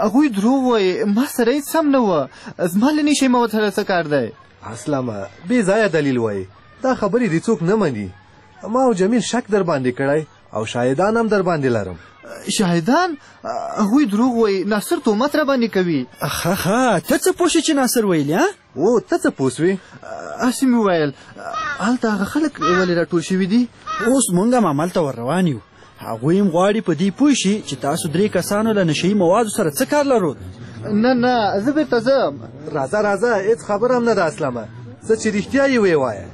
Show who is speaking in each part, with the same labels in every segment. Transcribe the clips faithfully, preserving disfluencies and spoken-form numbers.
Speaker 1: هغوی دروغ وایي، ما سره هېڅ سم نه وه. زما له نشې مه وتړه، څه کار دی؟
Speaker 2: اسلامه بې ځایه دلیل وایي، دا خبرې دې څوک نه مني. ما او جمیل شک در باندې کړی او شاهدان هم در باندې لرم.
Speaker 1: شاهدان؟ هغوی دروغ وایي، ناصر تهمت را باندې کوي.
Speaker 3: ښه ښه ته څه پوه شې چې ناصر ویلي؟
Speaker 2: او ته څه پوه سوې؟
Speaker 1: هسې مې وویل هلته هغه خلک ولې راټول شوي دي؟
Speaker 3: اوس مونږ هم همالته ور روان یو. هغوی هم غواړي په دې پوه شي چې تاسو درې کسانو له نشهیي موادو سره څه کار لرو.
Speaker 1: نه نه زه بېرته ځم.
Speaker 2: راځه راځه، هېڅ خبره هم نه ده اسلامه، څه چې رښتیا یې ویې وایه.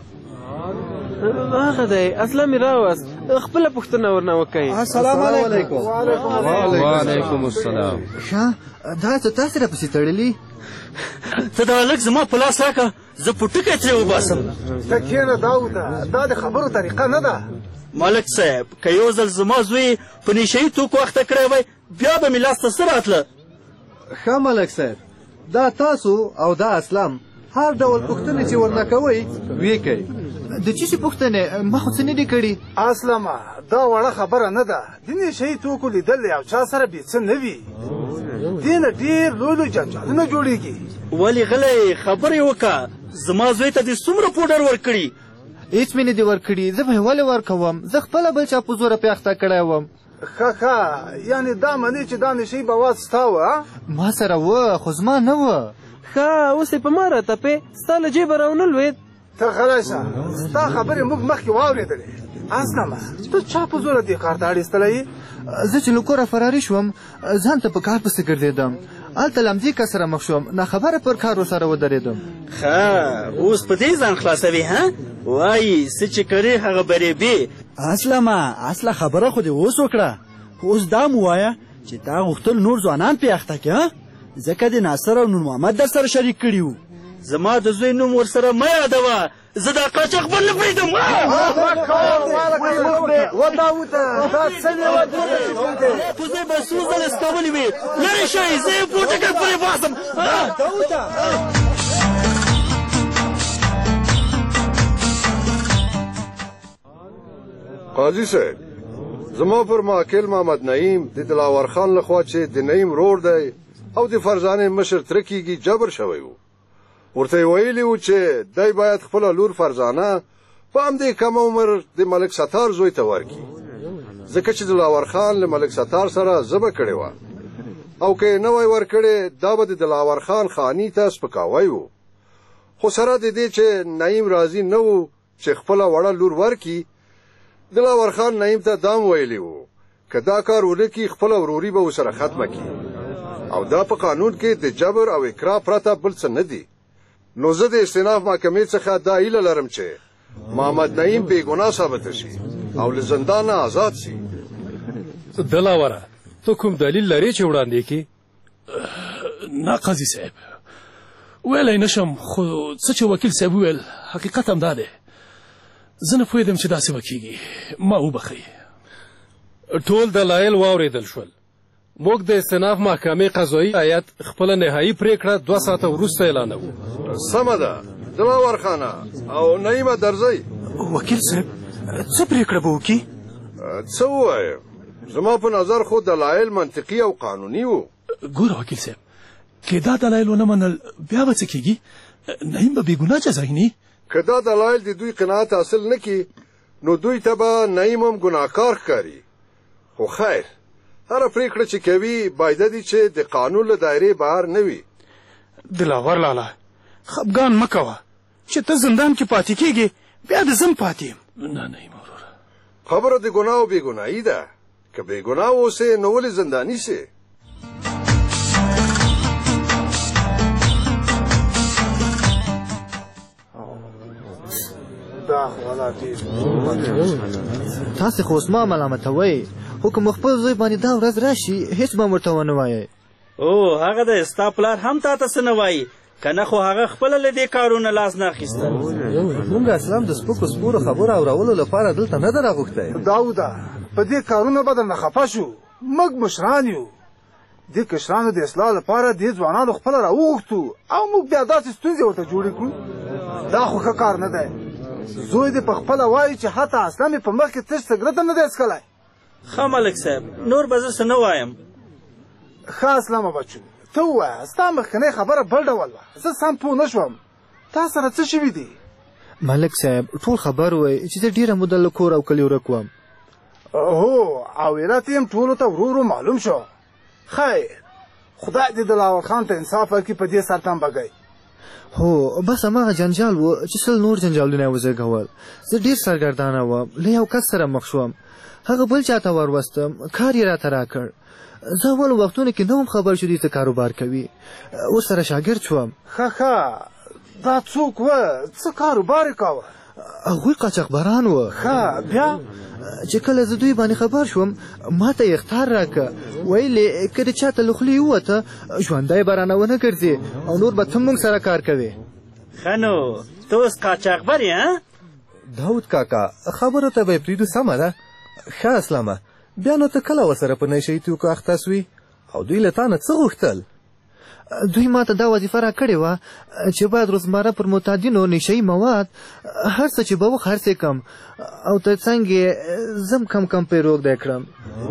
Speaker 4: هغه دی اسلام یې راوست، خپله پوښتنه ورنه وکړئ.
Speaker 2: السلام علیکم.
Speaker 5: وعلیکم السلام.
Speaker 1: ښه دا څه تاسې راپسې تړلي؟
Speaker 3: ته دا هلک زما په لاس راکړه، زه پوټکی ترې وباسم.
Speaker 6: ته کښېنه داوده، دا د خبرو طریقه نه ده.
Speaker 3: ملک صاحب که یو ځل زما زوی په نشهیي توکو اخته کړی وی، بیا به مې لاس ته څه راتله؟
Speaker 2: ښه ملک صاحب، دا تاسو او دا اسلام هر ډول پوښتنې چې ورنه کوئ ویې کوئ.
Speaker 1: د چی شي پوښتنې؟ ما خو څه نه دي کړي.
Speaker 6: اسلامه دا وړه خبره نه ده، د نشهیي توکو لیدل یو چا سره بې څه نه وي، دې نه ډېر لوی لوی جنجالونه جوړېږي.
Speaker 3: ولې غلی خبرې وکړه، زما زوی ته دې څومره پوډر ورکړي؟
Speaker 1: هېڅ مې نه دي ورکړي، زه به یې ولې ورکوم؟ زه خپله بل چا په زوره پې اخته کړی وم.
Speaker 6: ښه ښه یعنې دا منې چې دا نشهیي مواد ستا وه؟
Speaker 1: ما سره وه خو زما نه وه.
Speaker 4: ښه اوس یې په ما راتپې، ستا له جیبه راونه لوېد.
Speaker 6: ته غلی شه، ستا خبرې موږ مخکې واورېدلې. اسلامه ته چا په زوره دې کار ته اړ ایستلی یې؟
Speaker 1: زه چې له کوره فراري شوم، ځان ته په کار پسې ګرځېدم، هلته له همدې کس سره مخ شوم، ناخبره پر کار ورسره ودرېدم.
Speaker 3: ښه اوس په دې ځان خلاصوي ها؟ وایي څه چې کرې هغه برېبې. اسلامه اصله خبره خو دې اوس وکړه، اوس دا مو وایه چې تا غوښتل نور ځوانان پې اخته کړې، ځکه د ناصر او نور محمد در سره شریک کړي وو. زما د زوی نوم ورسره مه یادوه، زه دا قاچاق بل نه پرېږدم. کوزې به څو ځله سکولې وي، لرې شئ، زه یې پوټکی پرې باسم.
Speaker 7: قاضي صاحب، زما پر محکل محمد نعیم د دلاور خان لخوا چې د نعیم رور دی او د فرزانې مشر تره کېږي جبر شوی و. ورته یې ویلي و چې دی باید خپله لور فرزانه په همدې کم عمر د ملک ستار زوی ته ورکړي، ځکه چې دلاور خان له ملک ستار سره ژبه کړې وه، او که یې نه وای ورکړې دا به د دلاور خان خاني ته سپکاوی و. خو سره د دې چې نعیم راضي نه و چې خپله وړه لور ورکړي، دلاور خان نعیم ته دام ویلی و که دا کار ونه کړي خپله وروري به ورسره ختمه کړي، او دا په قانون کې د جبر او اکراه پرته بل څه نه دي. نو زه د استیناف محکمې څخه دا هیله لرم چې محمد نعیم بې ګناه ثابته شي او له زندانه آزاد شي.
Speaker 5: دلاوره ته کوم دلیل لرې چې وړاندې کړې؟ نه قاضي صاحب، ویلی نه شم، خو څه چې وکیل صاحب وویل حقیقت هم دا دی. زه نه پوهېدم چې داسې به کېږي، ما وبښئ. ټول دلایل واورېدل شول. موږ د استیناف محکمې قضایي هیئت خپله نهایي پرېکړه دوه ساعته وروسته اعلانوو.
Speaker 7: سمه ده دلاور خانه او نعیمه درځئ.
Speaker 6: وکیل صاحب څه پرېکړه به وکړي؟
Speaker 7: څه ووایم، زما په نظر خو دلایل منطقي او قانوني وو.
Speaker 5: ګوره وکیل صاحب، که دا دلایل ونه منل بیا به څه کېږي؟ نعیم به بېګناه جزایني.
Speaker 7: که دا دلایل د دوی قناعت حاصل نه کړي نو دوی ته به نعیم هم ګناهکار ښکاري. خو خیر، هره پرېکړه چې کوي باید دي چې د قانون له دایرې بهر نه وي.
Speaker 6: دلاور لالا خفګان مه کوه چې ته زندان کې پاتې کېږې، بیا د زم پاتې یم.
Speaker 5: نه نعیم وروره،
Speaker 7: خبره د ګناه او بې ګناهي ده. که بې ګناه اوسې نو ولې زنداني سې؟
Speaker 1: تاسې خو اوس ما ملامتوئ، خو که مو خپل زوی باندې دا ورځ راشي هېڅ به ورته ونه وایئ.
Speaker 3: او هغه دی ستا پلار هم تا ته څه نه وایي، که نه خو هغه خپله له دې کارونه لاس نه اخیسته.
Speaker 2: موږ اسلام د سپکو سپورو خبرو اورولو لپاره دلته نه ده راغوښتی.
Speaker 6: داوده په دې کارونه به درنه خفه شو، موږ مشران یو، دې کشرانو د اصلاح لپاره دې ځوانانو خپله راوغوښتو او موږ بیا داسې ستونزې ورته جوړې کړو. دا خو ښه کار نه دی. زوی دې په خپله وایي چې حتی اسلام یې په مخ کې تش سګرټ هم نه دی څښلی.
Speaker 3: ښه ملک صاحب، نور به زه څه نه وایم.
Speaker 6: ښه اسلامه بچو ته ووایه ستا مخکنۍ خبره بل ډول وه زه سم پوه نه شوم تا سره څه شوي دي
Speaker 1: ملک صاحب ټول خبر وای چې زه ډېره موده له کور او کلي ورک وم
Speaker 6: هو او علت یې هم ټولو ته ورو ورو معلوم شو خیر خدای دې دلاور خان ته انصاف وکړي په دې سرطان بګی
Speaker 1: هو بس هماغه جنجال و چې سل نور جنجالونه یې وزېږول زه ډېر سرګردانه وم له یو کس سره مخ شوم هغه بل چاته وروستم کار یې راته راکړ زه اولو وختونو کې نه وم خبر چې دوی څه کاروبار کوي اوس سره شاګرد شوم
Speaker 6: ښه ښه دا څوک وه څه کاروبار یې کاوه
Speaker 1: هغوی قاچاقبران وه
Speaker 6: ښه بیا
Speaker 1: چې کله زه دوی باندې خبر شوم ما ته یې اختار راکړه ویل یې که د چاته له خولې ووته ژوندی به رانه ونه ګرځې او نور به ته موږ سره کار کوې
Speaker 3: ښه نو ته اوس قاچاقبر یې
Speaker 2: داود کاکا خبرو ته به یې پرېږدو سمه ده ښه اسلامه بیا نو ته کله ورسره په نشهیي توکو اخته سوي او دوی له تا نه څه غوښتل
Speaker 1: دوی ما ته دا وظیفه را کړې وه چې باید روزمره پر معتادینو نشهیي مواد هر څه چې به وخرڅې کم او تر څنګ یې زم کم کم پرې روږدی کړم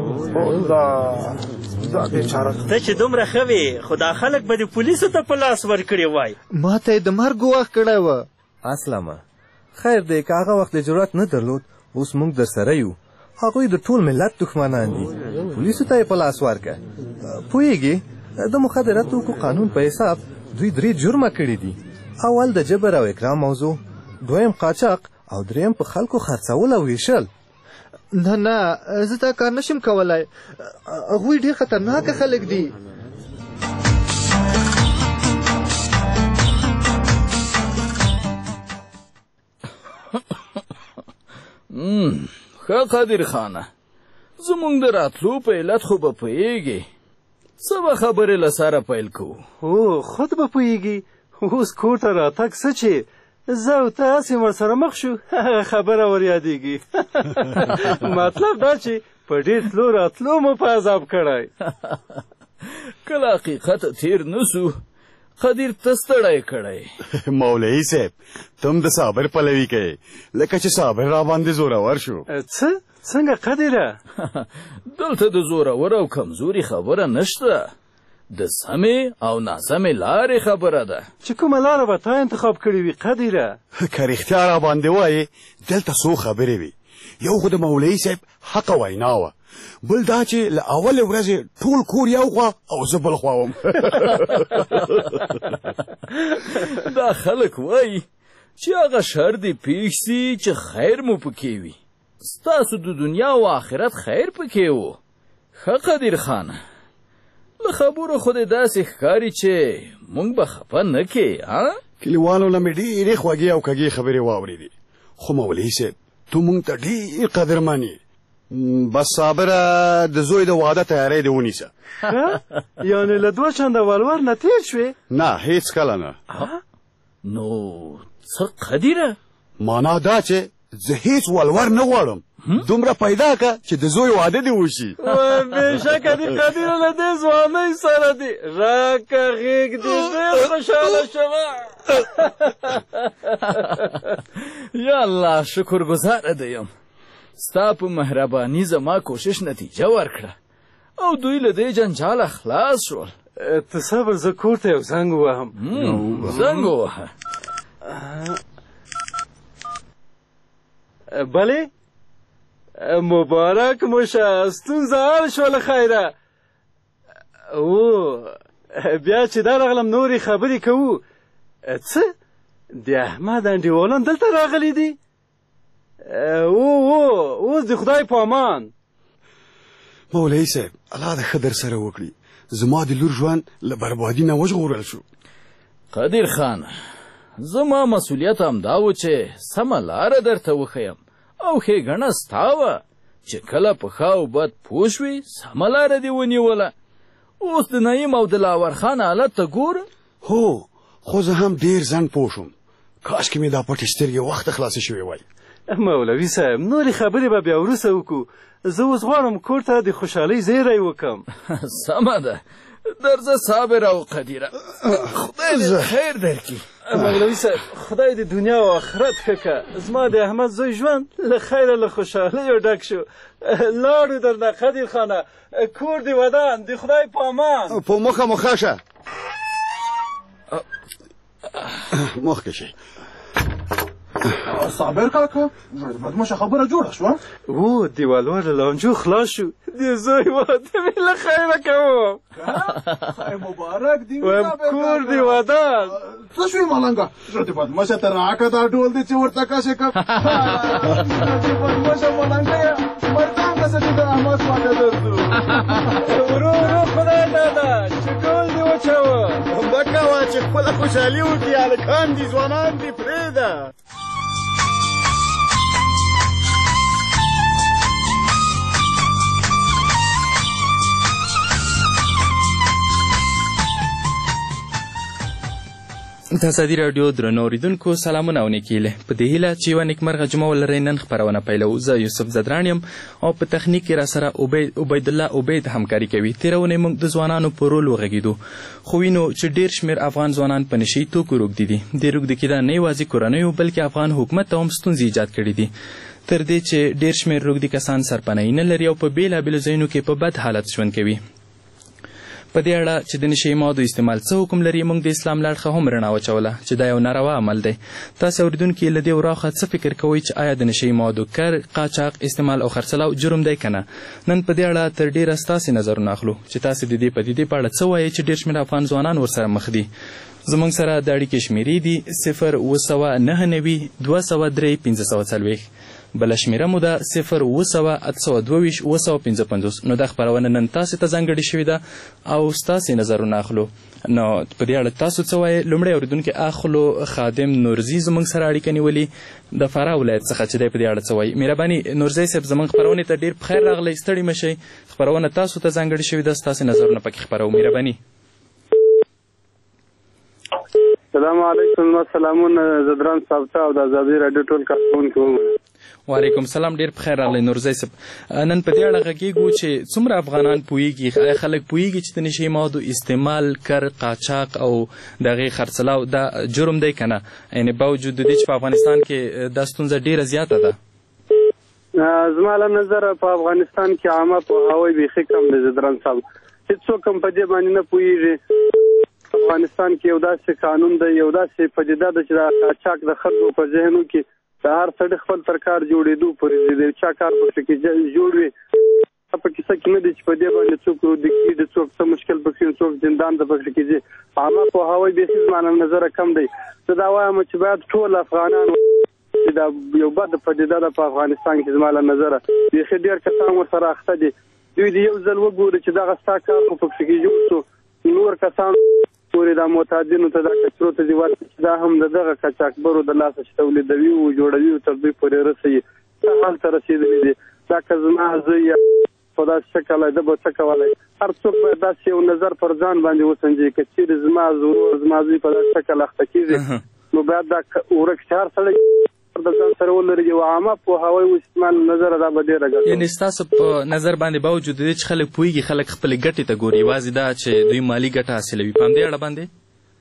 Speaker 3: ته چې دومره ښه وې خو دا خلک به د پولیسو ته په لاس ورکړې وای
Speaker 1: ما ته یې د مرګ ګواښ کړی وه
Speaker 2: اسلامه خیر دی که هغه وخت ضرورت نه درلود اوس موږ در سره یو هغوی د ټول ملت دښمنان دي پولیسو ته یې په لاس ورکړه پوهېږې د مخدره توکو قانون په حساب دوی درې جرمه کړي دي اول د جبر او اکرام موضوع دویم قاچاق او دریم په خلکو خرڅول او ویشل
Speaker 1: نه نه زه دا کار نشم کولی هغوی ډېر خطرناکه خلک دي
Speaker 8: ښه قادر خانه زموږ د راتلو په علت خو به پوهېږې څه به خبرې له سره پیل کوو
Speaker 4: هو خود به پوهېږي اوس کور ته راتګ څه چې زه او ته هسې ورسره مخ شو هغه خبره ور یادېږي مطلب دا چې په ډېر تلو راتلو مو په عذاب کړی
Speaker 8: که له حقیقته تېر نه سو قدیر ته ستړی کړی
Speaker 9: مولوي صاحب تم د صابر پلوي کوې لکه چې صابر را باندې زورور شو
Speaker 4: څه څنګه قدیره
Speaker 8: دلته د زورور او کمزوري خبره نشته د سمې او ناسمې لارې خبره ده
Speaker 4: چې کومه لاره به تا انتخاب کړې وي قدیره
Speaker 9: که رښتیا را باندې وایې دلته څو خبرې وي یو خو د مولوي صاحب حقه وینا وه بل دا چې له اولې ورځې ټول کور یو خوا او زه بل خوا وم
Speaker 8: دا خلک وایي چې هغه شر دې پېښ سي چې خیر مو پکې وي ستاسو د دنیا او آخرت خیر پکې و ښه قدیر خانه له خبرو خو دې داسې ښکاري چې موږ به خفه نه کې ها
Speaker 9: کلیوالو نه مې ډېرې خوږې او کږې خبرې واورېدې خو مولوي صاحب تو موږ ته ډېر قدرمن یې بس صابره د زوی د واده تیاری دې ونیسه
Speaker 4: یعنې له دوه چنده ولور نه تېر شوې
Speaker 9: نه هېڅ کله نه
Speaker 8: نو څه قدیره
Speaker 9: معنا دا چې زه هېڅ ولور نه غواړم دومره پیدا که چې د زوی واده دې وشي
Speaker 4: بېشکه دې قدیره له دې ځوانۍ سره دې راکه غېږ دې ډېر خوشحاله شوه
Speaker 8: یا الله شکر ګزاره دی یم ستا په مهرباني زما کوشش نتیجه ورکړه او دوی له دې جنجاله خلاص شول
Speaker 4: ته صبر زه کور ته یو زنګ ووهم
Speaker 8: زنګ ووهه
Speaker 4: بلې مبارک مو شه ستونزه حل شوله خیره او بیا چې درغلم نورې خبرې کوو څه د احمد انډیوالان دلته راغلی دي او او اوس د خدای په امان
Speaker 9: مولوي صاحب الله د ښه در سره وکړي زما د لور ژوند له بربادي نه وژغورل شو
Speaker 8: قدیر خان زما مسؤلیت همدا و چې سمه لاره درته وښیم او ښېګڼه ستا وه چې کله په ښه او بد پوه شوې سمه لاره دې ونیوله اوس د نعیم او دلاور خان حالت ته ګوره
Speaker 9: هو خو زه هم ډېر ځنډ پوه شوم کاشکې مې دا پټې سترګې وخته خلاصې شوې وای
Speaker 4: مولوي صاحب نورې خبرې به بیا وروسته وکړو زه اوس غواړم کور ته د خوشحالۍ زیری وکړم
Speaker 8: سمه ده درځه صابر او قدیره خدای دې خیر درکړي
Speaker 4: مولوي صاحب خدای د دنیا او آخرت ښه که زما د احمد زوی ژوند له خیره له خوشحالیو ډک شو لاړو درنه قدیر خانه کور دې ودان د خدای په امان
Speaker 9: په مخه مخه شه مخکې شئ
Speaker 6: صابر کاکا بدماشه خبره جوړه شوه
Speaker 4: او دیوالوار له لانجو خلاص شو د زوی واده مې له خیره کوم
Speaker 6: خیر مبارک دی
Speaker 4: وایم کور دې ودان
Speaker 6: څه شوې ملنګه زه دې بدماشه ته راکړه دا ډول دې چې ورته کاسې کړم بدماشه ملنګه مردان داسې چې د احمد واده درځو
Speaker 4: ورو ورو خدای دادا چې ټول دې وچوه
Speaker 9: مه کوه چې خپله خوشحالي وکړي هلکان دي ځوانان دي پرېږده
Speaker 10: د ازادي راډیو درنو اوریدونکو سلامونه او نیکیله په دې هیله چې یوه نیکمرغه جمعه ولرئ نن خپرونه پیلوو زه یوسف زدران یم او په تخنیک کې راسره عبیدالله عبید همکاري کوي تېره اونۍ موږ د ځوانانو په رول وغږېدو خو وینو چې ډېر شمېر افغان ځوانان په نشي توکو روږدي دي دې روږدي کېدا نه یوازې کورنیو بلکې افغان حکومت ته هم ستونزې ایجاد کړي دي تر دې چې ډېر شمېر روږدي کسان سرپناهي نه لري او په بېلابېلو ځایونو کې په بد حالت ژوند کوي په دې اړه چې د نشي موادو استعمال څه حکم لري موږ د اسلام له اړخه هم رڼا واچوله چې دا یو ناروا عمل دی تاسې اورېدونکي له دې وراخه څه فکر کوئ چې آیا د نشي موادو کر قاچاق استعمال او خرڅلاو جرم دی که نه نن په دې اړه تر ډېره ستاسې نظرونه اخلو چې تاسې د دې پدیدې په اړه څه وایئ چې ډېر شمېر افغان ځوانان ورسره مخ دي زموږ سره د اړیکې شمېرې دي صفر اوه سوه نهه نوي دوه سوه درې پنځه سوه څلوېښت بله شمېره مو ده صفر اوه سوه اته سوه دوه ویشت اوه سوه پنځه پنځوس نو دا خپرونه نن تاسې ته ځانګړې شوې ده او ستاسې نظرونه اخلو نو په دې اړه تاسو څه وایئ لومړی اورېدونکی اخلو خادم نورزي زموږ سره اړیکه نیولي د فراه ولایت څخه چې دی په دې اړه څه وایي مهرباني نورزی صاحب زموږ خپرونې ته ډېر پخیر راغلی ستړي مه شئ خپرونه تاسو ته ځانګړې شوې ده ستاسې نظرونه پکې خپروو مهرباني
Speaker 11: السلام علیکم سلامونه زدران صاحب ته او د ازادي راډیو ټول کارکوونکو
Speaker 10: وعلیکم سلام ډېر پخیر راغلی نورزی صاحب نن په دې اړه غږېږو چې څومره افغانان پوهېږي آیا خلک پوهېږي چې د نشي موادو استعمال کر قاچاق او د هغې خرڅلاو دا جرم دی که نه یعنې باوجود د دې چې په افغانستان کې دا ستونزه ډېره زیاته ده
Speaker 11: زما له نظره په افغانستان کې عامه پوهاوی بیخي کم دی زدران صاحب هېڅوک هم په دې باندې نه پوهېږي افغانستان کې یو داسې قانون دی یو داسې پدیده ده چې د قاچاق د خلکو په ذهنو کې د هر سړي خپل تر کار جوړېدو پورې د چا کار پکې کې جوړ وي په کیسه کې نه دی چې په دې باندې څوک د کېږي څوک څه مشکل پکې څوک زندان ته پکې کېږي عامه پوهاوی بیخي زما له نظره کم دی زه دا وایم چې باید ټول افغانان چې دا یو بد پدیده ده په افغانستان کې زما له نظره بیخي ډېر کسان ورسره اخته دي دوی د یو ځل وګوري چې دغه ستا کار خو پکې کې جوړ شو نور کسان پورې دا معتادینو ته دا کچرو ته دي ورکړي دا هم د دغه قاچاقبرو د لاسه چې تولیدوي او جوړوي تر دوی پورې رسوي څه حال ته رسېدلي دي دا که زما زوی یا په داسې شکل ده به څه کولی هر څوک باید داسې یو نظر پر ځان باندې وسنجوي که چېرې زما ورور زما زوی په داسې شکل اخته کېږي نو باید دا ورک چې هر سړی د ځان سره ولري یو عامه پوهاوی اوس زما له نظره دا به ډېره ګټه
Speaker 10: یعنې ستاسو په نظر باندې باوجود د دې چې خلک پوهېږي خلک خپلې ګټې ته ګوري یوازې دا چې دوی مالي ګټه حاصلوي په همدې اړه باندې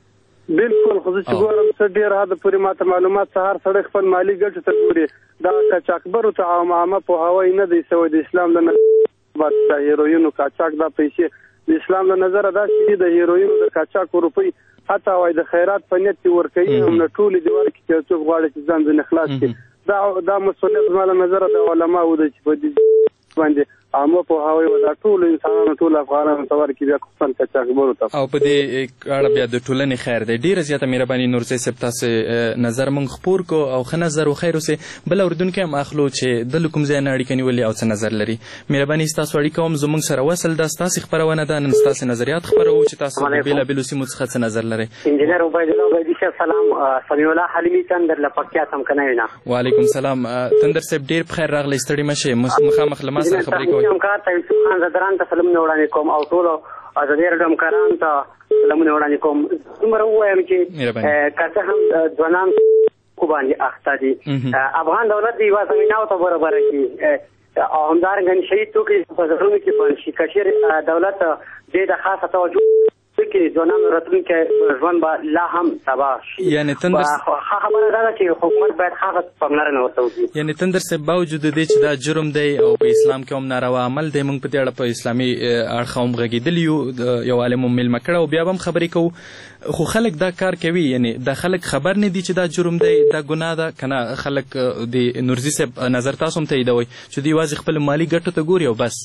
Speaker 11: بلکل خو زه چې ګورم څه ډېر حده پورې ماته معلومات څه هر سړی خپل مالي ګټو ته ګوري دا قاچاقبرو ته عامه پوهاوی نه دی سوی د اسلام له نظره د هیروینو قاچاق دا پیسې د اسلام له نظره داسې دي د هیروینو د قاچاق روپۍ حتی وایي د خیرات په نیت کې ورکوي هم نه ټولې دې ورکړي چې څوک غواړي چې ځان ځینې خلاص کړي دا دا مسؤلیت زما له نظره د علماو دی چې په دې باندې عامه پوهاوی و دا ټولو انسانانو ټولو افغانانو ته ورکړي بیا خصوصا قاچاقبرو ته
Speaker 10: او په دې اړه بیا د ټولنې خیر دی ډېره زیاته مهرباني نورزی صاحب تاسې نظر موږ خپور کو او ښه نظر و خیر اوسې بل اورېدونکی هم اخلو چې د له کوم ځای نه اړیکه نیولې او څه نظر لري مهرباني ستاسو اړیکه هم زموږ سره وصل ده ستاسې خپرونه ده نن ستاسې نظریات خپروو چې تاسو د بېلابېلو سیمو څخه څه نظر لرئ
Speaker 12: انجینر عبیدالله عبیدي صاحب سلام سمیع الله حلیمي تندر له پکتیا څمکنی نه
Speaker 10: وعلیکم سلام تندر صاحب ډېر پخیر راغلی ستړي مه شئ مخامخ له ما سره خبرې کوئ
Speaker 12: خان زدران ته سلامونه وړاندې کوم او ټولو ازادي راډیو همکارانو ته سلامونه وړاندې کوم دومره ووایم چې که څه هم ځوانان کو باندې اخته دي افغان دولت د یوه زمینه ورته برابره کړي او همدارنګه نشهیي توکي په بازارونو کې بند شي که چېرې دولت دې ته خاصه توجه وکړي چې ځوانانو راتلونکی ژوند به لا هم تباه شي.
Speaker 10: یعنې تندر
Speaker 12: ښه خبره دا ده چې حکومت باید هغه پاملرنه ورته وکړي.
Speaker 10: یعنې تندر صاحب باوجود د دې چې دا جرم دی او په اسلام کې هم ناروا عمل دی، موږ په دې اړه په اسلامي اړخ هم غږېدلي یو، یو عالم هم میلمه کړی او بیا به هم خبرې کوو، خو خلک دا کار کوي. یعنې دا خلک خبر نه دي چې دا جرم دی، دا ګناه ده که نه. خلک د نورزي صاحب نظر تاسو هم تاییدوئ چې دوی یوازې خپل مالي ګټو ته ګوري او بس.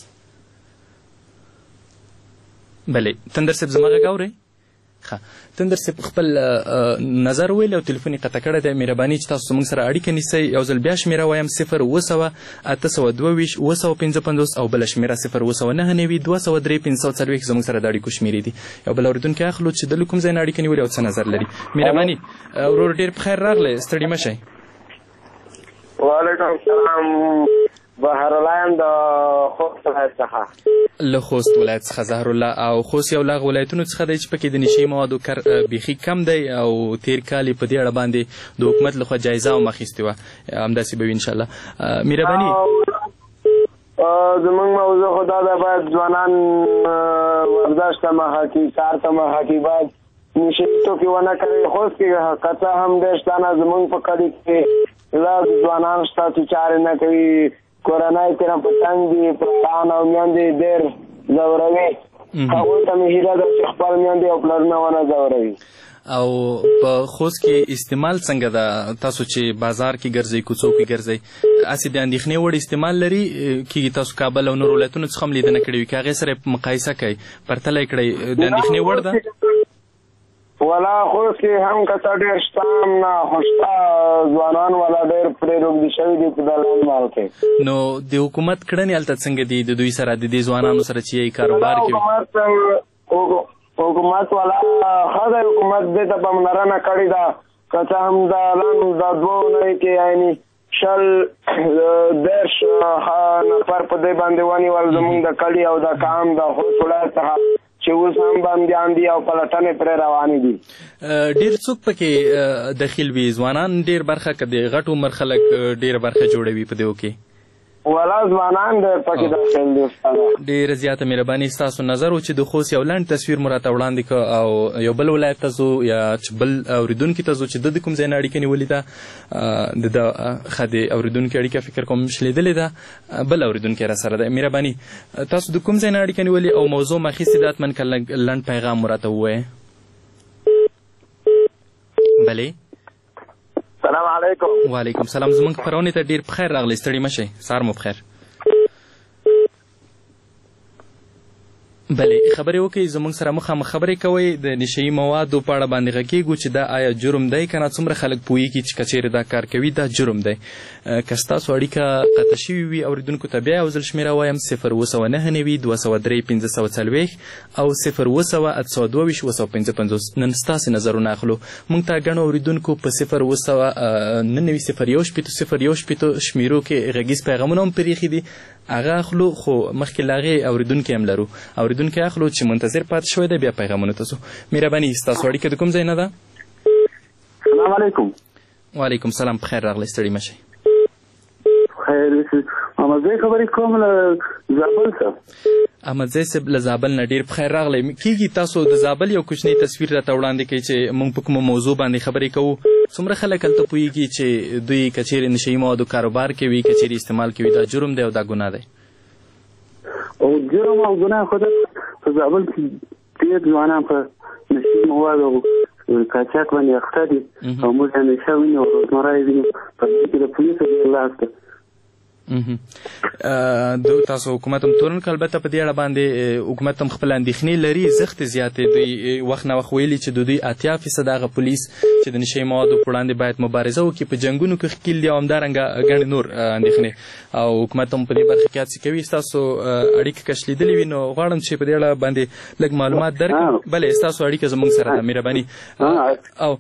Speaker 10: بلې تندر صاحب زما غږ اورئ؟ ښه، تندر صاحب خپل نظر ویل او تلیفون یې قطع کړی دی. مهرباني چې تاسو زموږ سره اړیکه نیسئ. یو ځل بیا شمېره وایم صفر اووه سوه اته سوه دوه ویشت اووه سوه پنځه پنځوس او بله شمېره صفر اووه سوه نهه نوي دوه سوه درې پنځه سوه څلوېښت زموږ سره د اړیکو شمېرې دي. یو بل اورېدونکی اخلو چې د کوم ځای نه اړیکه نیولې او څه نظر لري. مهرباني ورور ډېر په خیر راغلی، ستړي مه شئ.
Speaker 13: وعلیکم السلام، بهرالله یم د خوست ولایت څخه.
Speaker 10: له خوست ولایت څخه زهرالله. او خوست یو له هغو ولایتونو څخه دی چې پکې د نشي موادو کر بیخي کم دی او تېر کال یې په دې اړه باندې د حکومت لخوا جایزه هم اخیستې وه، همداسې به وي انشاءالله. مهرباني
Speaker 13: زمونږ موضوع خو دا ده، باید ځوانان ورزش ته مخه کړي، کار ته مخه کړي، باید نشي توکي ونه کوي. خوست کې که څه هم دېرش تنه زمونږ په کلي کې لږ ځوانان شته چې چارې نه کوي، کورنۍ تېره په تنګ دي، پلاران او میندې ډېر ځوروي. هغوی ته مې هیله ده چې خپل میندې او پلرونه ونه ځوروي.
Speaker 10: او په خوست کې استعمال څنګه ده؟ تاسو چې بازار کې ګرځئ، کوڅو کې ګرځئ، هسې د اندېښنې وړ استعمال لري؟ کېږي تاسو کابل او نور ولایتونو څخه هم لیدنه کړې وي، که هغې سره مقایسه کوئ، پرتله یې کړئ، د اندېښنې وړ ده؟
Speaker 13: ولا خوست کې هم که څه ډېر شته هم نه، خو شته ځوانان ولا ډېر پرې روږدي شوي دي په دلال مال کې.
Speaker 10: نو د حکومت کړنې هلته څنګه دي د دوی سره، د دې ځوانانو سره چې یې کاروبار کوي؟
Speaker 13: حکومت والا ښه دی، حکومت دې ته پاملرنه کړې ده. که څه هم د لنډ د دوو اونیو کې یعنې شل دېرش نفر په دې باندې ونیول زمونږ د کلي او د قام د خوست ولایت څخه، چې اوس هم بندیان دي او پلټنې پرې روانې دي.
Speaker 10: ډېر څوک پکې دخیل وي؟ ځوانان ډېر برخه، که د غټ عمر خلک ډېره برخه جوړوي په دې کې؟
Speaker 13: ولا ځوانان ډېر پکې داخل دي.
Speaker 10: ډېره زیاته مهرباني، ستاسو نظر و چې د خوست یو لنډ تصویر مو راته وړاندې کړه او یو بل ولایت ته ځو یا چې بل اورېدونکي ته ځو چې د د کوم ځای نه اړیکه نیولې ده، د ده ښه د اورېدونکي اړیکه فکر کوم شلېدلې ده، بل اورېدونکی را سره ده. مهرباني تاسو د کوم ځای نه اړیکه نیولې او موضوع مو اخیستې ده، حتما که لنډ پیغام مو راته ووایئ. بلې
Speaker 13: سلام علیکم.
Speaker 10: وعلیکم سلام. زمونږ خپرونې ته ډېر په خیر راغلی، ستړي مه شئ، سهار مو په خیر. بلې خبرې وکړئ، زموږ سره مخامخ خبرې کوئ، د نشهیي موادو په اړه باندې غږېږو چې دا آیا جرم دی که نه. څومره خلک پوهېږي چې که چېرې دا کار کوي دا جرم دی. که ستاسو اړیکه قطع شوي وي اورېدونکو ته بیا یو ځل شمېره وایم صفر اووه سوه نهه نوي دوه سوه درې پنځه سوه څلوېښت او صفر اووه سوه اته سوه دوه ویشت اووه سوه پنځه پنځوس. نن ستاسې نظرونه اخلو. موږ ته ګڼو اورېدونکو په صفر اووه سوه نهه نوي صفر یو شپېتو صفر یو شپېتو شمېرو کې غږیز پیغامونه هم پرېښي دي، هغه اخلو، خو مخکې له هغې اورېدونکي هم لرو. اورېدونکي اخلو چې منتظر پاتې شوی دی، بیا پیغامونو ته ځو. مهرباني ستاسو اړیکه د کوم ځای نه ده؟
Speaker 13: سلام علیکم.
Speaker 10: وعلیکم سلام، په خیر راغلی، ستړي مه شئ.
Speaker 13: خیر احمدزی خبرې کوم له زابل څخه.
Speaker 10: احمدزی صاحب له زابل نه ډېر په خیر راغلی. کېږي تاسو د زابل یو کوچنی تصویر راته وړاندې کوئ چې موږ په کومه موضوع باندې خبرې کوو. څومره خلک هلته پوهېږي چې دوی که چېرې نشهیي موادو کاروبار کوي، که چېرې استعمال کوي، دا جرم دی او دا ګناه دی؟
Speaker 13: او جرم او ګناه خو په زابل کې ډېر ځوانان په نشهیي موادو قاچاق باندې اخته دي او موږ همیشه وینو او روزمره یې وینو. په دې کې د پولیسو ډېر لاس دی.
Speaker 10: تاسو حکومت هم تورن که البته په دې اړه باندې حکومت هم خپل اندېښنې لري، زښتې زیاتې. دوی وخت نه وخت ویلي چې د دوی اتیا فیصد هغه پولیس چې د نشهیي موادو په وړاندې باید مبارزه وکړي په جنګونو کې ښکیل دي او همدارنګه ګڼې نور اندېښنې، او حکومت هم په دې برخه کې هڅې کوي. ستاسو اړیکه که شلېدلې وي نو غواړم چې په دې اړه باندې لږ معلومات درکړم. بلې ستاسو اړیکه زموږ سره ده، مهرباني. او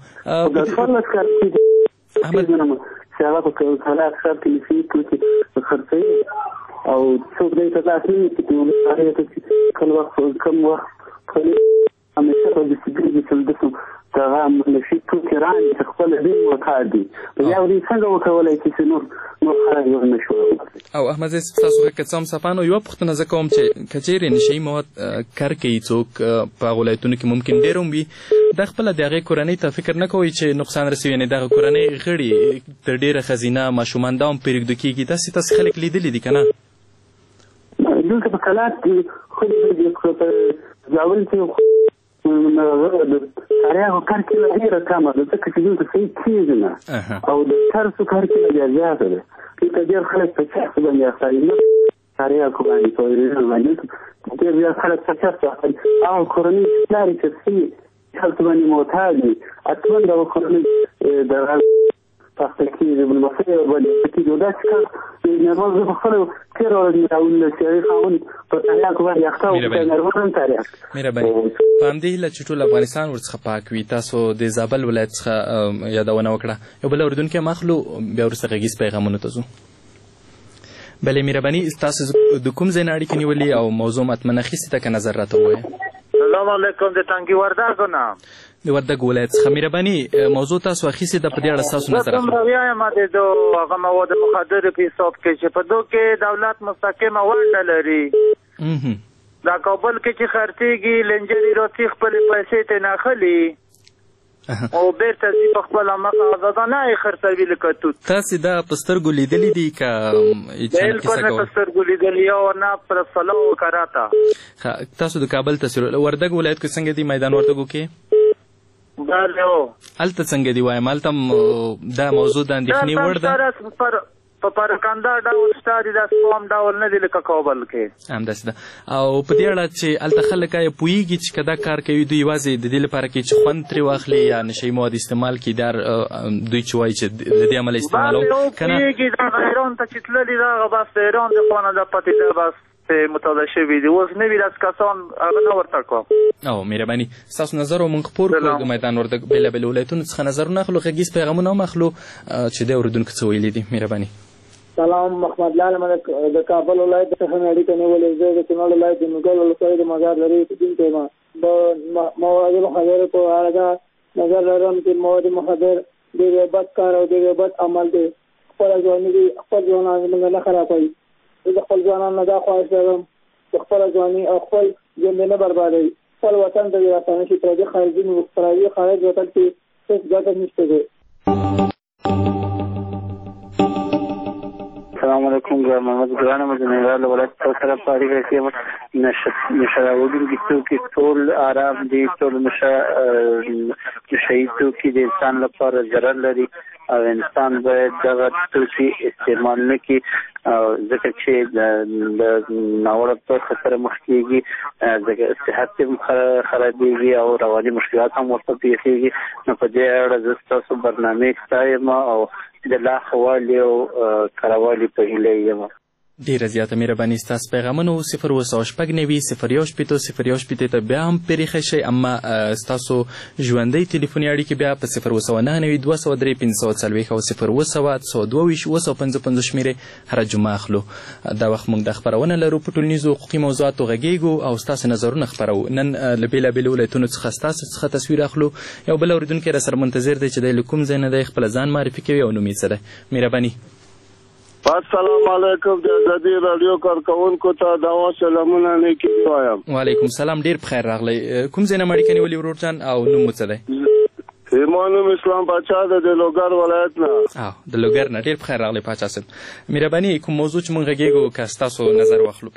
Speaker 13: احمد چې هغه په کله اکثر کې نشي توکي خرڅوي او څوک دی ته داسې چې کله وخت کم وخت کله همیشه په ډسپلین کې تل دسم د
Speaker 11: دغه نشي توکي راني چې خپل دین وکړ دي بیا ورې څنګه وکولای چې نور نور خلک یو نشو
Speaker 10: او احمد زه تاسو که څوم صفانو یو پښتنه زه کوم چې کچېرې نشي مواد کار کوي څوک په ولایتونو کې ممکن ډېر هم وي د خپل د هغې کورنۍ ته فکر نه کوي چې نقصان رسوي یعنې دغه کورنۍ غړي تر ډېره ښځینه ماشومان دا هم پرېږدو کېږي داسې تاسې خلک لیدلي دي که نه
Speaker 11: دلته په کلات کې ښځې په ځاول کې هغه کار کې ډېره کمه ده ځکه چې دلته صحیح کېږي نه او د ترسو کار کې ډېر زیاته ده دلته ډېر خلک په چرس باندې اخلي نه تاریخ باندې په ریژن باندې ډېر زیات خلک په چرس اخلي او کورنۍ پلارې چې صحیح چرس باندې معتاد وي حتما دغه کورنۍ دغه تاسو کې د مسئله باندې چې دا څه نه راځي په خپل تیر ورځ راول چې هغه خاون په تاریخ باندې اخته او نه ورن تاریخ
Speaker 10: مهرباني په همدې هیله چې ټول افغانستان ورڅخه پاک وي تاسو د زابل ولایت څخه یادونه وکړه یو بل اورېدونکی مخلو بیا وروسته غږیز پیغامونو ته ځو بلې مهرباني تاسو د کوم ځای نه اړیکې نیولې او موضوع مطمئن اخیستې ته که نظر راته ووایه
Speaker 14: سلام علیکم د تنګي وردګو نه
Speaker 10: د وردګ ولایت څخه مهرباني موضوع تاسو اخیستې ده په دې اړه ستاسو نظر اخلو
Speaker 14: زه وایم د دو هغه مواد مخدر په حساب کې چې په دو کې دولت مستقیمه ونډه لري دا کابل کې چې خرڅېږي لنجرې راځي خپلې پیسې ترې نه اخلي او بیرته ځي په خپله مخه ازادانه یې خرڅوي لکه توت
Speaker 10: تاسې دا په سترګو لیدلي دي که
Speaker 14: بلکل مې په سترګو لیدلي او نه پر سلو کراته
Speaker 10: تاسو د کابل تصویر وردګ ولایت کې څنګه دي میدان وردګو کې
Speaker 14: بله هو
Speaker 10: هلته څنګه دي وایم هلته هم دا موضوع د اندېښنې وړ ده
Speaker 14: په پرکنده ډول شته دي دا سپام ډول نه دي لکه کابل کې
Speaker 10: همداسې ده او په دې اړه چې هلته خلک آیا پوهېږي چې که دا کار کوي دوی یوازې د دې لپاره کوي چې خوند ترې واخلي یا نشهیي مواد استعمال کړي دا دوی چې وایي چې د دې عمله استعمالوم که نه
Speaker 14: پوهېږي دغه ایران ته چې تللي دغه بس د ایران د خوا نه دا پاتې ده بس مطالعه شوي دي اوس نوي داسې کسان هغه نه ورته کړه
Speaker 10: او مهرباني ستاسو نظر مونږ خپور کړو د میدان وردګ بېلابېلو ولایتونو څخه نظرونه اخلو غږیز پیغامونه هم اخلو چې دی اورېدونکو څه ویلي دي مهرباني
Speaker 15: سلام محمد لال مې د کابل ولایت څخه اړیکه نیولې زه د کونړ ولایت د نوګل ولسوالۍ د مزار لرې اوسېدونکی یم د مواد مخدرو په اړه دا نظر لرم چې مواد مخدر ډېر بد کار او ډېر بد عمل دی خپله ځواني دي خپل ځوانان زموږ نه خرابوي زه د خپل ځوانانو نه دا خواهش لرم چې خپله ځواني او خپل ژوند نه بربادوي خپل وطن ته دې راستانه شي پردي خارجي پردي خارج وطن کې هېڅ ګټه نشته دی
Speaker 11: السلام علیکم ګران محمد ګران مې د ننګرهار ولایت په سره په اړیکه کې نشه راوړونکي توکي ټول آرام دي ټول نشه نشهیي توکي د انسان لپاره ضرر لري او انسان باید دغه توکي استعمال نه کړي ځکه چې د ناوړه په سره مخ کېږي ځکه صحت یې خرابېږي او رواني مشکلات هم ورته پېښېږي نو په دې اړه زه ستاسو برنامې ستایم او د لا ښه والي او کروالي په هیله یم
Speaker 10: ډېره زیاته مهرباني ستاسو پیغامونه صفر اوه سوه شپږ نوي صفر یو شپېته صفر یو شپېته ته بیا هم پرېښی شئ اما ستاسو ژوندۍ تلیفوني اړیکې بیا په صفر اوه سوه نهه نوي دوه سوه درې پنځه سوه څلوېښت او صفر اوه سوه اته سوه دوه ویشت اوه سوه پنځه پنځوس شمېرې هره جمعه اخلو دا وخت موږ دا خپرونه لرو په ټولنیزو حقوقي موضوعاتو غږیږو او ستاسو نظرونه خپرو نن له بېلابېلو ولایتونو څخه ستاسو څخه تصویر اخلو یو بل اورېدونکی راسره منتظر دی چې دی له کوم ځای نه دی خپله ځان معرفي کوي او نوم یې څه دی مهرباني
Speaker 16: السلام علیکم د ازادي راډیو کارکوونکو ته دا سلامونه نیکي وایم
Speaker 10: وعلیکم السلام ډېر بخیر راغلی کوم ځای نه مو اړیکه نیولې ورور جان او نوم مو څه دی
Speaker 16: زما نوم اسلام پاچا د لوګر ولایت نه
Speaker 10: او د لوګر نه ډېر بخیر راغلی پاچا صاحب مهرباني کوم موضوع چې مونږ غږېږو که ستاسو نظر واخلو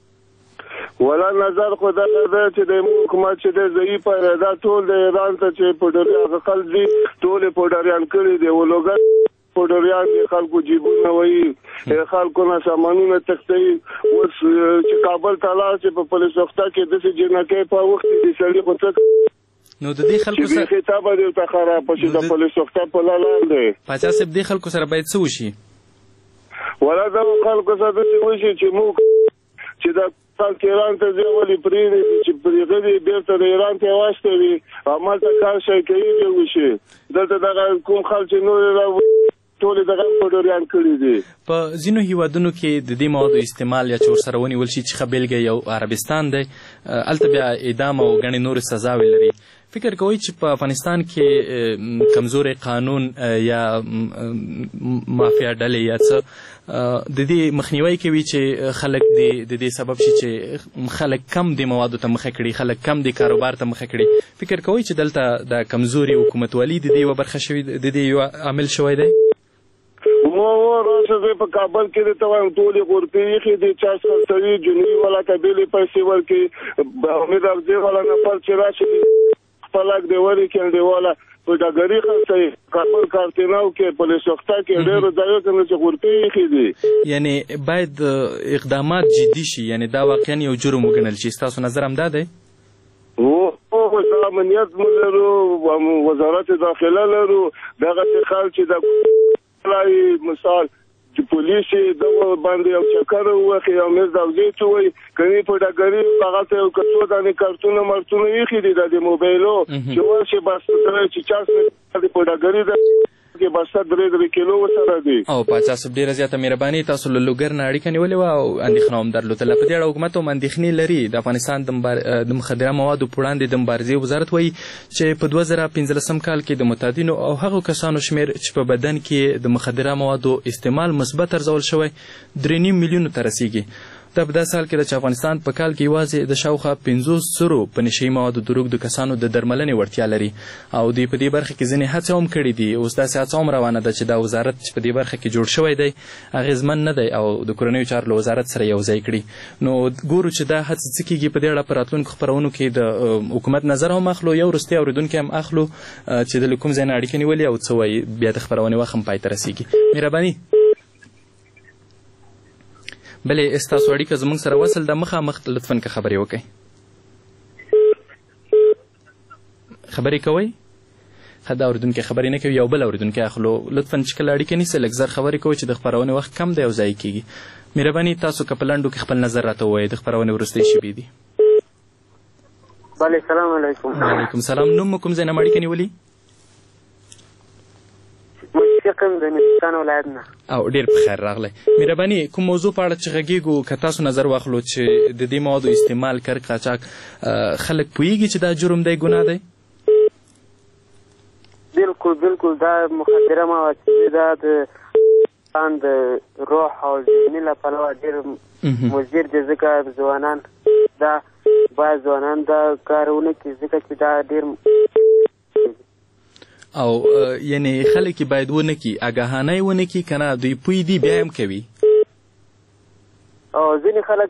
Speaker 10: پې
Speaker 16: ولا نظر خو دغه دی چې د حکومت چې دی ضعیف دی دا ټول د ایران ته چې پوډري هغه خلک دي ټول یې پوډریان کړي دي و لوګر پوډریان د خلکو جیبونه وهي خلکو نه سامانونه تښتوي اوس چې کابل ته لاړ چې په پولیس وخته کې داسې جنکۍ په وخت کې د سړي خو څه
Speaker 10: نو د دې خلکو سره
Speaker 16: خطابه دې ورته خرابه شي د پولیس وخته په لاندې دی
Speaker 10: پاچا صاحب دې خلکو سره باید څه وشي
Speaker 16: ولا دغه خلکو سره داسې وشي چې موږ چې د خلک ایران ته ځي ولې پرېږدي چې پرېږدي دي بېرته د ایران ته یې واستوي همالته کار شی کوي دې وشي دلته دغه کوم خلک چې نور ټولې دغه پوډریان کړي دي
Speaker 10: په ځینو هیوادونو کې د دې موادو استعمال یا چې ورسره ونیول شي چې ښه بېلګه یو عربستان دی هلته بیا اعدام او ګڼې نورې سزاوې لري فکر کوئ چې په افغانستان کې کمزوري قانون یا مافیا ډلې یا څه د دې مخنیوي کوي چې خلک د دې سبب شي چې خلک کم د موادو ته مخه کړي، خلک کم د کاروبار ته مخه کړي؟ فکر کوئ چې دلته د کمزوري حکومتولي د دې یوه برخه شوي، د دې یو عامل شوی دی؟
Speaker 16: مو راشه زه په کابل کې درته وایم ټولې غورپې ایښې دي، چا سرسوي جنوبي والا قبیلې پیسې ورکړي، حمید افضل والا نفر چې راشي خپلک دی ورکړي انډیواله په ډګري خرڅوي، کابل کارتیناو کې پولیس وخته کې ډېرو ځایو کې چې غورپې ایښې دي.
Speaker 10: یعنې باید اقدامات جدي شي، یعنې دا واقعا یو جرم وګڼل شي. ستاسو نظر همدا دی؟
Speaker 16: او دا امنیت مو لرو، وزارت داخله لرو، دغسې خلک چې د مثال چې پولیس دغه باندې یو چکر ووخي او میر داوزی چې وایي کني په ډګري هغلته یو کڅو دانې کارتونه مرتونه ایښي دي د موبایلو چې ورشي بس چې چاس په ډګري د کې بس درې درې کیلو وسره دي.
Speaker 10: او پاچا صاحب ډېره زیاته مهرباني، تاسو له لوګر نه اړیکه نیولې وه او اندېښنه هم درلودله. په دې اړه حکومت هم اندېښنې لري. د افغانستان د مخدره موادو په وړاندې د مبارزې وزارت وایي چې په دوه زره پنځلسم کال کې د متعدینو او هغو کسانو شمېر چې په بدن کې د مخدره موادو استعمال مثبت ارزول شوی درې نیم میلیونو ته رسیږي. دا په داسې حال کې ده چې افغانستان په کال کې یوازې د شاوخوا پنځوس زرو په نشهیي موادو د روږدو کسانو د درملنې وړتیا لري او دوی په دې برخه کې ځینې هڅې هم کړي دي. اوس داسې هڅه هم روانه ده چې دا وزارت چې په دې برخه کې جوړ شوی دی اغېزمن نه دی او د کورنیو چارو له وزارت سره یو ځای کړي. نو ګورو چې دا هڅې څه کېږي. په دې اړه په راتلونکو خپرونو کې د حکومت نظر هم اخلو، یو وروستی اورېدونکی هم اخلو چې د کوم ځای نه اړیکه نیولې او څه وایي. بیا د خپرونې وخت هم پای ته رسېږي. مهرباني بلې ستاسو اړیکه زموږ سره وصل ده، مخامخ لطفا که خبرې وکئ. خبرې کوئ؟ ښه دا اورېدونکی خبرې نه کوي، یو بل اورېدونکی اخلو. لطفا چې کله اړیکه نیسئ لږ زر خبرې کوئ چې د خپرونې وخت کم دی او ضایع کېږي. مهرباني تاسو که په لنډو کې خپل نظر راته ووایئ، د خپرونې وروستۍ شېبې دي.
Speaker 12: بله سلام علیکم.
Speaker 10: وعلیکم سلام. نوم مو کوم ځای نه اړیکه نیولي؟
Speaker 12: مشفقم د نورستان ولایت نه.
Speaker 10: او ډېر په خیر راغلی. مهرباني کوم موضوع په اړه چې غږېږو که تاسو نظر واخلو چې د دې موادو استعمال کر قاچاق خلک پوهېږي چې دا جرم دی، ګناه دی؟
Speaker 12: بالکل بالکل دا مخدره مواد چې دا د انسان د روح او ذهني له پلوه ډېر مضر دی، ځکه ځوانان دا باید ځوانان دا کار ونه کړي ځکه چې دا ډېر
Speaker 10: او یعنی خلک باید ونه کړي، آګاهانه یې ونه کړي که نه دوی پوه دي بیا هم کوي؟
Speaker 12: او ځینې خلک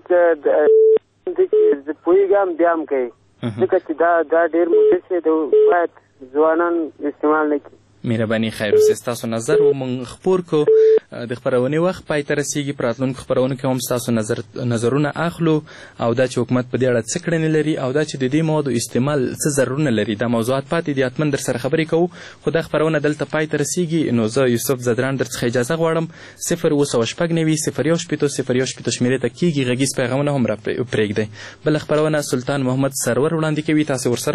Speaker 12: چې پوهېږي بیا هم کوي ځکه چې دا دا ډېر مضر شی دی، باید ځوانان استعمال نه کړي.
Speaker 10: مهرباني خیر اوسئ. ستاسو نظر ومونږ خپور کو د خپرونې وخت پای ته رسېږي. په راتلونکو خپرونو کې هم ستاسو نظر نظرونه اخلو او دا چې حکومت په دې اړه څه کړنې لري او دا چې د دې موادو استعمال څه ضررونه لري. دا موضوعات پاتې دي، حتما در سره خبرې کوو، خو دا خپرونه دلته پای ته رسېږي. نو زه یوسف زدران در څخه اجازه غواړم. صفر اوه سوه شپږ نوي صفر یو شپېته صفر یو شپېته شمېرې ته کېږي غږیز پیغامونه هم را پرېږدئ. بله خپرونه سلطان محمد سرور وړاندې کوي، تاسې ورسره